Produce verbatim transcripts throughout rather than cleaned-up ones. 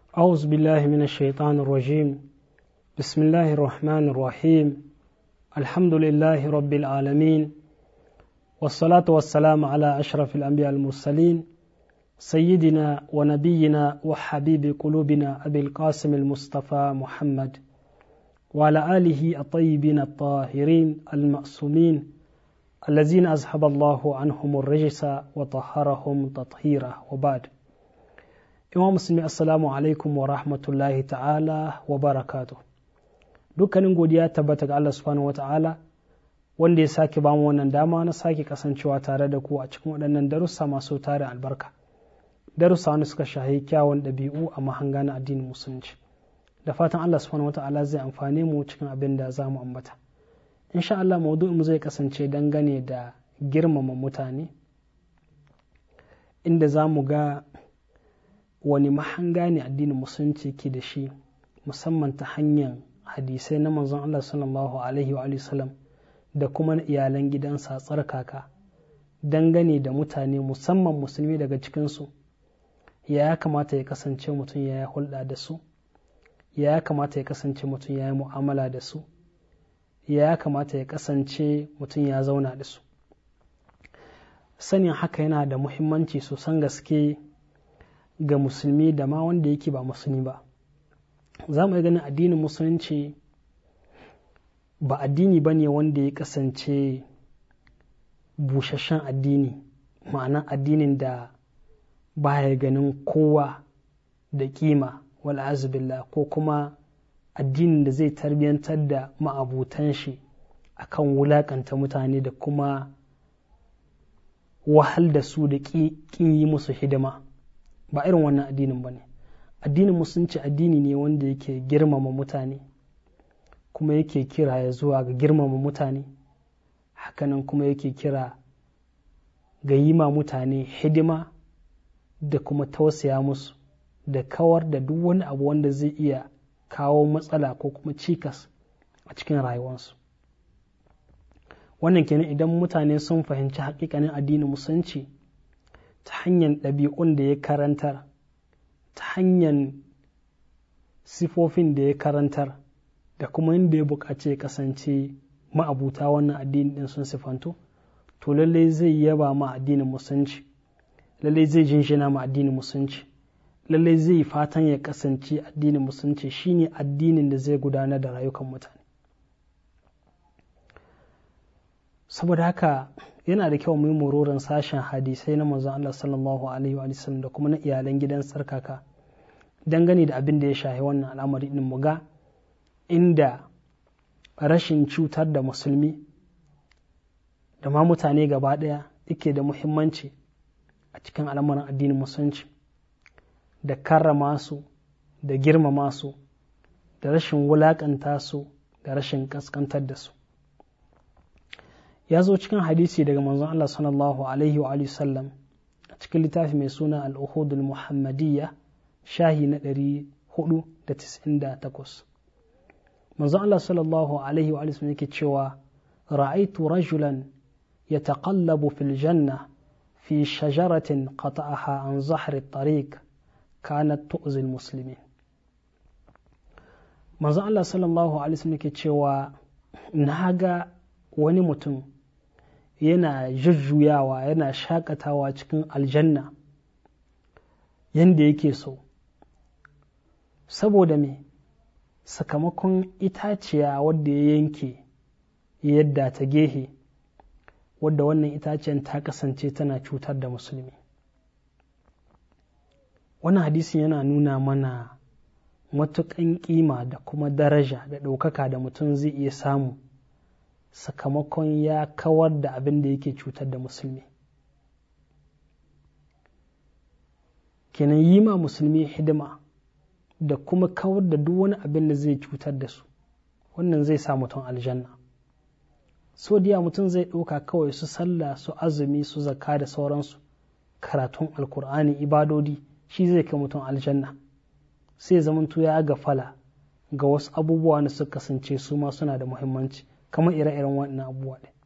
أعوذ بالله من الشيطان الرجيم بسم الله الرحمن الرحيم الحمد لله رب العالمين والصلاة والسلام على أشرف الأنبياء المرسلين سيدنا ونبينا وحبيب قلوبنا أبي القاسم المصطفى محمد وعلى آله الطيبين الطاهرين المأسومين الذين أذهب الله عنهم الرجس وطهرهم تطهيرا وبعد. Imam Musulmi assalamu alaikum wa rahmatullahi ta'ala wa barakatuh. Dukkanin godiya tabbata ga Allah subhanahu wa ta'ala wanda ya sake bamu wannan dama na sake kasancewa tare da ku a cikin waɗannan darussa masu tare albarka. Darussa wanda suka shahi kyawun ɗabi'u a mahanga na addinin musulunci. Da fatan Allah subhanahu wa ta'ala zai amfane mu cikin abin da za mu ambata. Insha Allah maudu'in mu zai kasance dangane da girmama mutane inda za mu ga wani mahanga ne addinin musulunci ke da shi musamman ta hanyar hadisai na manzon Allah sallallahu alaihi wa sallam da kuma na iyalan gidansa tsarkaka dangane da mutane musamman musulmi daga cikinsu ya kamata ya kasance mutum ya yi hulɗa da su ya kamata ya kasance mutum ya yi mu'amala da su ya kamata ya kasance mutum ya zauna da su. Sanin haka yana da muhimmanci sosan gaske ga musulmi da ma wanda yake ba musulmi ba. Za mu yi ganin addinin musulunci ba addini ba ne wanda ya kasance busasshen addini, ma'ana addinin da baya ganin kowa da kima wal'azubillah ko kuma addinin da zai tarbiyantar da ma'abutan shi akan wulakanta mutane da kuma wahal da su da ƙin yi musu hidima. Ba irin wannan addinin ba ne. Addinin musulunci addini ne wanda yake girmama mutane kuma yake kira ya zuwa ga girmama mutane hakanan kuma yake kira ga yi ma mutane hidima da kuma tausaya musu da kawar da duk wani abu wanda zai iya kawo matsala ko kuma cikas a cikin rayuwarsu. Wannan kenan idan mutane sun fahimci hakikanin addinin musulunci ta hanyar ɗabi'un da ya karantar, ta hanyar sifofin da ya karantar, da kuma inda ya buƙaci ya kasance ma'abuta wannan addini ɗin sun sifanto, to lallai zai yaba ma addinin musulunci, lallai zai jinjina ma addinin musulunci, lallai zai fatan ya kasance addinin musulunci shine addinin da zai gudanar da rayukan mutane. Saboda haka yana da kyau mu yi mururin sashen hadisai na manzon Allah sallallahu alaihi wa sallam da kuma na iyalan gidan sarkaka dangane da abin da ya shahi wannan al'amari din mu ga inda rashin cutar da musulmi da ma mutane gaba ɗaya yake da muhimmanci a cikin al'amarin addinin musulunci, da karrama su da girmama su da rashin wulakanta su da rashin kaskantar da su. Ya zo cikin hadisi daga manzon Allah sallallahu alaihi wa sallam a cikin littafi mai suna al-Uhudul Muhammadiyya shahi na ɗari hudu da tis'in da takwas. Manzon Allah sallallahu alaihi wa sallam yake cewa ra'aitu rajulan yataqallabu fil janna fi shajaratin qata'aha an zahri at-tariq kanat tu'zi al-muslimin. Manzon Allah sallallahu alaihi wa sallam yake cewa naga wani mutum yana jujjuyawa yana shakatawa cikin aljanna yadda yake so, saboda me sakamakon itaciya wadda ya yanke yadda ta gehe wadda wannan itaciyar ta kasance tana cutar da musulmi. Wannan hadisin yana nuna mana matuƙan ƙima da kuma daraja da ɗaukaka da mutum zai iya samu sakamakon ya kawar da abin da yake cutar da musulmi. Kenan yi ma musulmi hidima da kuma kawar da duk wani abin da zai cutar da su, wannan zai sa mutum aljanna. So diya mutum zai ɗauka kawai su sallah su azumi su zakka da sauransu, karatun alkur'ani ibadodi shi zai kai mutum aljanna, sai zamanto ya gafala ga wasu abubuwa da suka kasance su ma suna da muhimmanci kamar ire-iren waɗannan abubuwa ɗin.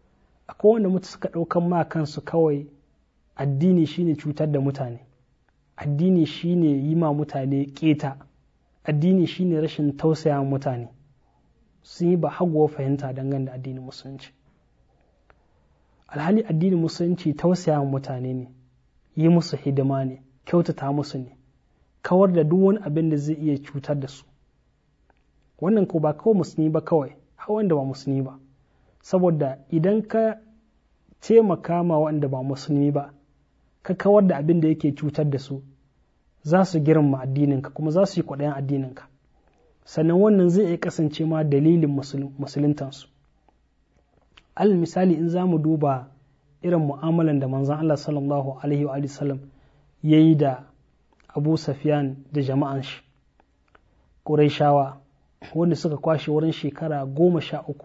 Akwai wanda mutu suka ɗaukan ma kansu kawai addini shine cutar da mutane, addini shine yi ma mutane keta, addini shine rashin tausaya mutane. Sun yi ba haguwa fahimta dangane da addinin musulunci. Alhali addinin musulunci tausaya mutane ne, yi musu hidima ne, kyautata musu ne, kawar da duk wani abin da zai iya cutar da su. Wannan ko ba kawai musulmi ba kawai, har wanda ba musulmi ba. Saboda idan ka taimaka ma wanda ba musulmi ba, ka kawar da abin da yake cutar da su, za su girma addininka kuma za su yi kwaɗayin addininka. Sannan wannan zai iya kasance ma dalilin musuluntansu. Al misali, in za mu duba irin mu'amalan da manzon Allah sallallahu alaihi wa sallam ya yi da Abu Sufyan da jama'an shi Qurayshawa, wanda suka kwashe wurin shekara goma sha uku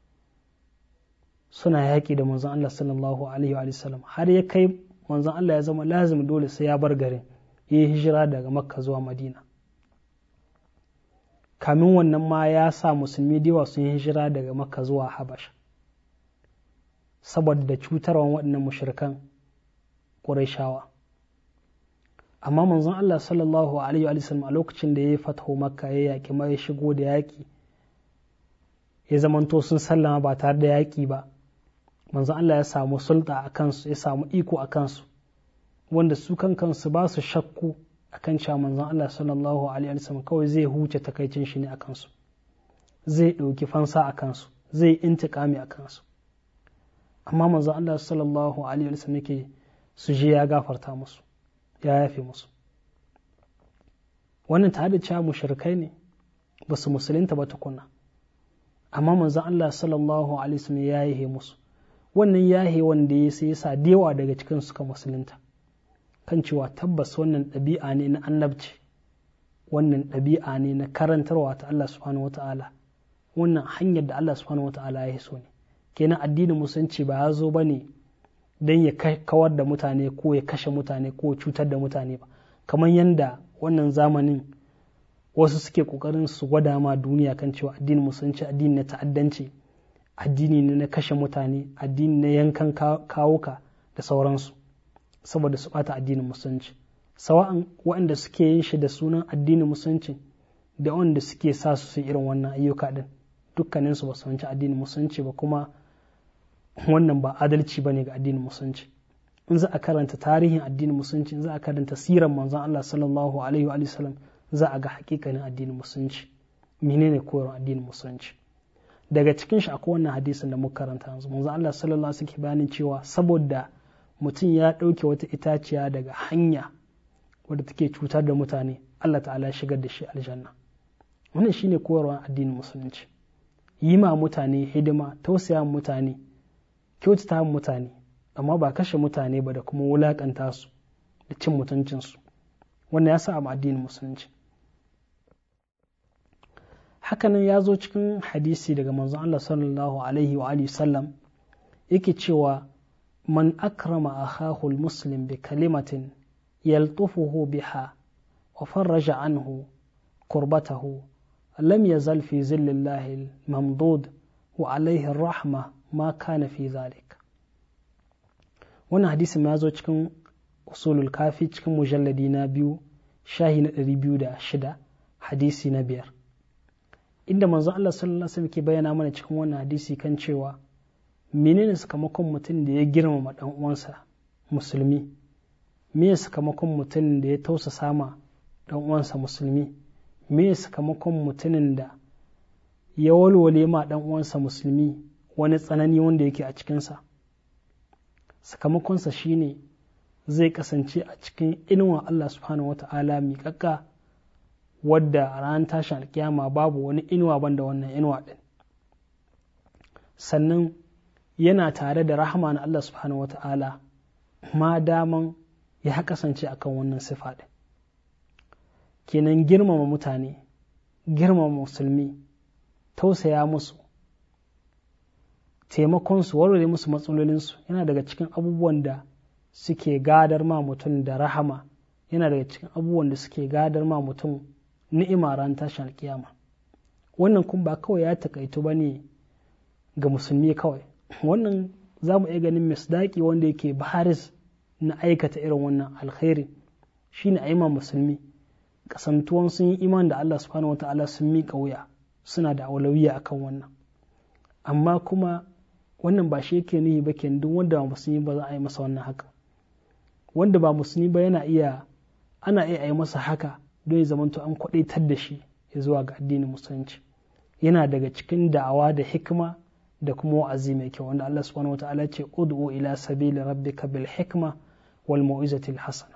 suna yaƙi da manzon Allah sallallahu alaihi wa sallam, har ya kai manzon Allah ya zama lazim dole sai ya bar garin, ya yi hijira daga Makka zuwa Madina. Kamin wannan ma ya sa musulmi da yawa sun yi hijira daga Makka zuwa Habasha saboda cutarwan waɗannan mushrikan Qurayshawa. Amma manzon Allah sallallahu alaihi wa sallam a lokacin da ya yi fatho Makka, ya yaƙi ma ya shigo da yaƙi, ya zamanto sun sallama ba tare da yaƙi ba, manzon Allah ya samu sulta a kansu, ya samu iko a kansu, wanda su kan kansu ba su shakku akan cewa manzon Allah sallallahu alaihi wa sallam kawai zai huce takaicin shi ne a kansu, zai ɗauki fansa a kansu, zai intikami a kansu. Amma manzon Allah sallallahu alaihi wa sallam yake su je ya gafarta musu, ya yafe musu. Wannan tare da cewa mushrikai ne, ba su musulunta ba tukuna, amma manzon Allah sallallahu alaihi wa sallam ya yahe musu. Wannan yahe wanda ya sai yasa da yawa daga cikin suka musulunta, kan cewa tabbas wannan ɗabi'a ne na annabci, wannan ɗabi'a ne na karantarwa ta Allah subhanahu wata'ala, wannan hanyar da Allah subhanahu wata'ala ya so ne. Kenan addinin musulunci ba ya zo ba ne don ya kawar da mutane ko ya kashe mutane ko cutar da mutane ba, kamar yadda wannan zamanin wasu suke ƙoƙarin su gwada ma duniya kan cewa addinin musulunci addini na ta'addanci, addini ne na kashe mutane, addini na yankan kawuka da sauransu, saboda su bata addinin musulunci. Sawa'an waɗanda suke yin shi da sunan addinin musulunci da wanda suke sa su su irin wannan ayyuka din, dukkaninsu ba su wanci addinin musulunci ba, kuma wannan ba adalci ba ne ga addinin musulunci. In za a karanta tarihin addinin musulunci, in za a karanta siran manzon Allah sallallahu alaihi wa sallam, za a ga hakikanin addinin musulunci, menene koyarwar addinin musulunci. Daga cikin shi akwai wannan hadisin da muka karanta yanzu, manzon Allah sallallahu alaihi wa sallam ke bayanin cewa saboda mutum ya ɗauke wata itaciya daga hanya wadda take cutar da mutane, Allah ta'ala ya shigar da shi aljanna. Wannan shine koyarwar addinin musulunci. Yi ma mutane hidima, tausaya mutane, kyautata mutane, amma ba kashe mutane ba da kuma wulakanta su da cin mutuncinsu. Wannan ya sa a addinin musulunci. Hakanan ya zo cikin hadisi daga manzon Allah sallallahu alaihi wa alihi sallam yake cewa man akrama akhahu almuslim bi kalimatin yaltufuhu biha wa farraja anhu kurbatahu lam yazal fi zillallahi almamdud wa alaihi arrahma ma kana fi zalik. Wannan hadisi ya zo cikin usulul kafi cikin mujalladi na biyu shahi na ɗari biyu da shida hadisi na biyar, inda manzon Allah sallallahu alaihi wasallam ke bayyana mana cikin wannan hadisi kan cewa menene sakamakon mutum da ya girmama dan uwansa musulmi, me sakamakon mutum da ya tausasa ma dan uwansa musulmi, me sakamakon mutumin da ya walwale ma dan uwansa musulmi wani tsanani wanda yake a cikinsa. Sakamakonsa shine zai kasance a cikin inuwa Allah subhanahu wata'ala miƙaƙƙa, wadda a ranar tashin alkiyama babu wani inuwa banda wannan inuwa ɗin. Sannan yana tare da rahama na Allah subhanahu wata'ala ma daman ya kasance akan wannan sifa ɗin. Kenan girmama mutane, girmama musulmi, tausaya musu, taimakonsu, warware musu matsalolinsu yana daga cikin abubuwan da suke gadar ma mutum da rahama, yana daga cikin abubuwan da suke gadar ma mutum ni'ima ran tashin alkiyama. Wannan kun ba kawai ya takaitu ba ne ga musulmi kawai, wannan za mu iya ganin misdaki wanda yake baris na aikata irin wannan alkhairi shine a'imma musulmi kasantuwan sun yi iman da Allah subhanahu wata'ala sun miƙa wuya suna da aulawiya akan wannan. Amma kuma wannan ba shi yake nuhi ba kenan duk wanda ba musulmi ba za a yi masa wannan haka. Wanda ba musulmi ba yana iya ana iya yi masa haka don ya zamanto an kwadaitar da shi ya zuwa ga addinin musulunci. Yana daga cikin da'awa da hikma da kuma wa'azi mai kyau wanda Allah subhanahu wata'ala ce ud'u ila sabili rabbika bil hikma wal mau'izati al hasana.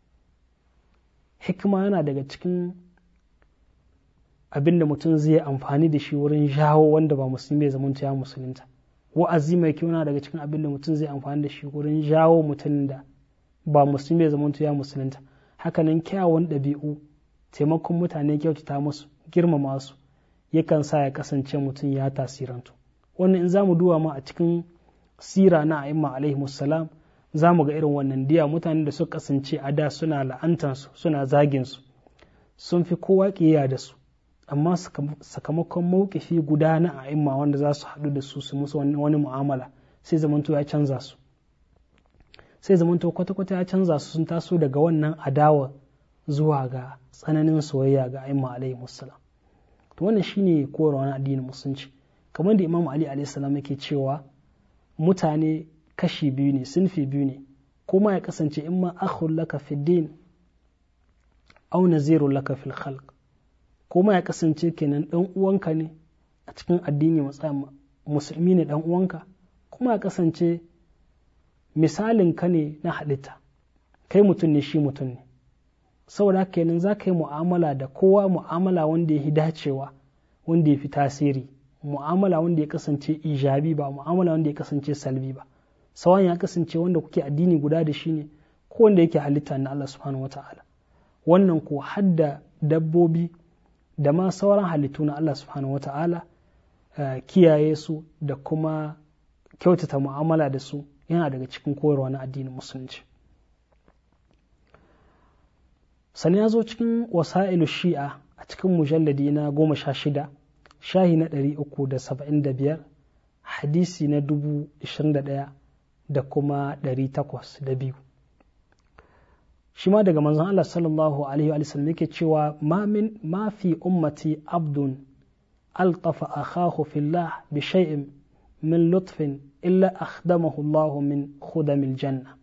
Hikma yana daga cikin abin da mutum zai amfani da shi wurin jawo wanda ba musulmi ya zamanto ya musulunta. Wa'azi mai kyau yana daga cikin abin da mutum zai amfani da shi wurin jawo mutum da ba musulmi ya zamanto ya musulunta. Hakanan kyawun ɗabi'u, taimakon mutane, kyautata musu, girmama su yakan sa ya kasance mutum ya tasirantu. Wannan in zamu duba ma a cikin sira na a'imma alaihi musallam za mu ga irin wannan diya mutanen da suka kasance a da suna la'antansu suna zagin su sun fi kowa ƙiyaya da su, amma sakamakon mawkifi guda na a'imma wanda za su haɗu da su su musu wani mu'amala sai zamanto ya canza su sai zamanto kwata-kwata ya canza su sun taso daga wannan adawa zuwa ga tsananin soyayya ga a'imma alaihi musallam. To wannan shine koyarwa na addinin musulunci, kamar da Imam Ali alaihi salam yake cewa mutane kashi biyu ne, sinfi biyu ne, kuma ya kasance imma akhul laka fi din aw nazirun laka fil khalq, kuma ya kasance kenan dan uwanka ne a cikin addini, musulmi ne dan uwanka, kuma ya kasance misalin ka ne na halitta, kai mutum ne shi mutum ne. Saboda haka kenan za ka yi mu'amala da kowa mu'amala wanda ya fi dacewa, wanda ya fi tasiri, mu'amala wanda ya kasance ijabi ba mu'amala wanda ya kasance salbi ba. Sawan ya kasance wanda kuke addini guda da shi ne ko wanda yake halitta na Allah subhanahu wata'ala. Wannan ko hadda dabbobi da ma sauran halittu na Allah subhanahu wata'ala, uh, kiyaye su da kuma kyautata mu'amala da su yana daga cikin koyarwa na addinin musulunci. Sani ya zo cikin wasa'ilu shi'a a cikin mujalladi na goma sha shida shahi na ɗari uku da saba'in da biyar hadisi na dubu ishirin da ɗaya da kuma ɗari takwas da biyu. Shi ma daga manzon Allah sallallahu alaihi wa sallam yake cewa ma min ma fi ummati abdun altafa akhahu fillah bi shay'in min lutfin illa akhdamahu Allah min khudamil janna.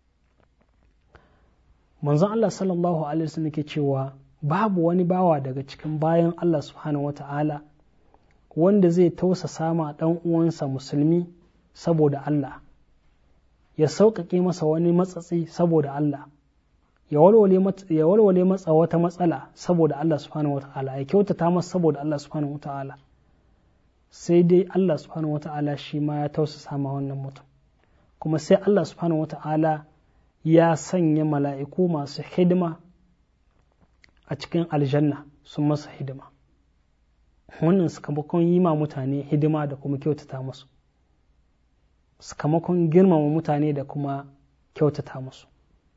Manzon Allah sallallahu alaihi wa sallam yake cewa babu wani bawa daga cikin bayan Allah subhanahu wa ta'ala wanda zai tausasa ma dan uwansa musulmi saboda Allah, ya sauƙaƙe masa wani matsatsi saboda Allah, ya walwale matsa wata matsala saboda Allah subhanahu wa ta'ala, ya kyautata masa saboda Allah subhanahu wa ta'ala, sai dai Allah subhanahu wa ta'ala shi ma ya tausasa ma wannan mutum, kuma sai Allah subhanahu wa ta'ala ya sanya mala'iku masu hidima a cikin aljanna sun masa hidima. Wannan sakamakon yi ma mutane hidima da kuma kyautata musu, sakamakon girmama mutane da kuma kyautata musu.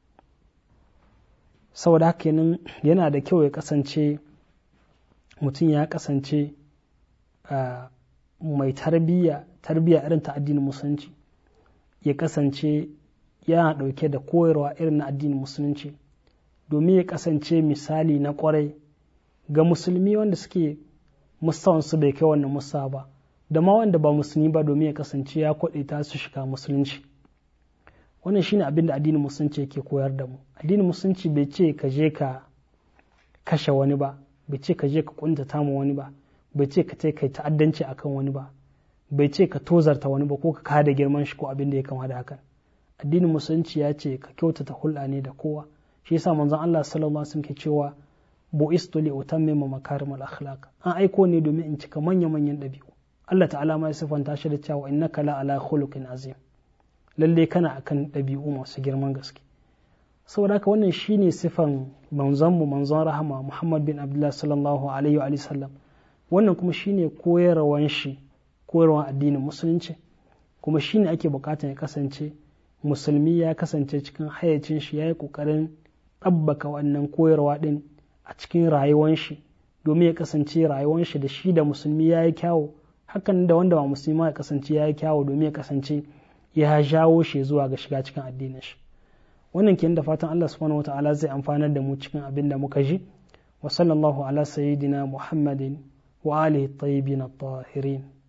Saboda haka kenan yana da kyau ya kasance mutum ya kasance uh, mai tarbiyya tarbiyya irin ta addinin musulunci, ya kasance yana ɗauke da koyarwa irin na addinin musulunci domin ya kasance misali na kwarai ga musulmi wanda suke mustawansu bai kai wannan musa ba, da ma wanda ba musulmi ba, domin ya kasance ya kwaɗaita su shiga musulunci. Wannan shine abin da addinin musulunci yake koyar da mu. Addinin musulunci bai ce ka je ka kashe wani ba, bai ce ka je ka kuntata ma wani ba, bai ce ka kai ta'addanci akan wani ba, bai ce ka tozarta wani ba ko ka kada girman shi ko abin da ya kama da hakan. Addinin musulunci ya ce ka kyautata hulɗa ne da kowa. Shi yasa manzon Allah sallallahu alaihi wasallam ke cewa bu'istu li utammima makarimal akhlaq, an aiko ne domin in cika manya-manyan ɗabi'u. Allah ta'ala ma ya sifanta shi da cewa innaka la ala khuluqin azim, lalle kana akan ɗabi'u masu girman gaske. Saboda haka wannan shine sifan manzon mu manzon rahama Muhammad bin Abdullah sallallahu alaihi wa sallam. Wannan kuma shine koyarwan shi, koyarwan addinin musulunci, kuma shine ake bukata ya kasance musulmi ya kasance cikin hayacin shi, yayi kokarin tabbaka wannan koyarwa din a cikin rayuwar shi domin ya kasance rayuwar shi da shi da musulmi yayi kyawu, hakan da wanda ba musulma ya kasance yayi kyawu domin ya kasance ya jawo shi zuwa ga shiga cikin addinin shi. wannan kenan da fatan Allah subhanahu wata'ala zai amfanar da mu cikin abin da muka ji wa sallallahu ala sayyidina muhammadin wa alihi tayyibin at-tahirin